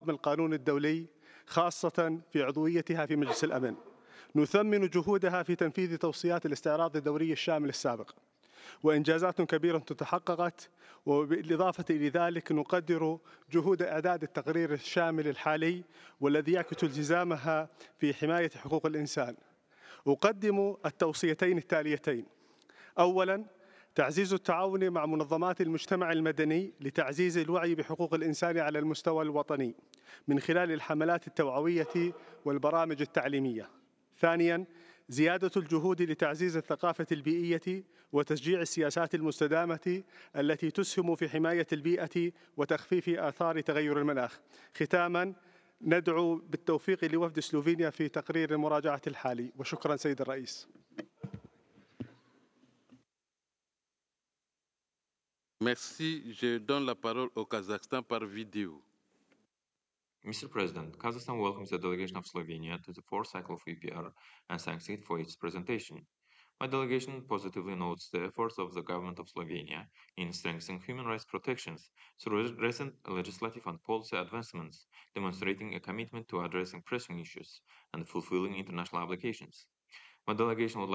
باحترام القانون الدولي خاصة في عضويتها في مجلس الأمن. نثمن جهودها في تنفيذ توصيات الاستعراض الدوري الشامل السابق، وإنجازات كبيرة تحققت، وبالإضافة إلى ذلك نقدر جهود إعداد التقرير الشامل الحالي والذي يعكس التزامها في حماية حقوق الإنسان. أقدم التوصيتين التاليتين: أولاً، تعزيز التعاون مع منظمات المجتمع المدني لتعزيز الوعي بحقوق الإنسان على المستوى الوطني من خلال الحملات التوعوية والبرامج التعليمية. ثانياً، زيادة الجهود لتعزيز الثقافة البيئية وتشجيع السياسات المستدامة التي تسهم في حماية البيئة وتخفيف آثار تغير المناخ. ختاماً، ندعو بالتوفيق لوفد سلوفينيا في تقرير المراجعة الحالي. وشكراً سيد الرئيس. Merci. Je donne la parole au Kazakhstan par vidéo. Mr. President, Kazakhstan welcomes the delegation of Slovenia to the fourth cycle of EPR and thanks it for its presentation. My delegation positively notes the efforts of the government of Slovenia in strengthening human rights protections through recent legislative and policy advancements, demonstrating a commitment to addressing pressing issues and fulfilling international obligations. My delegation would like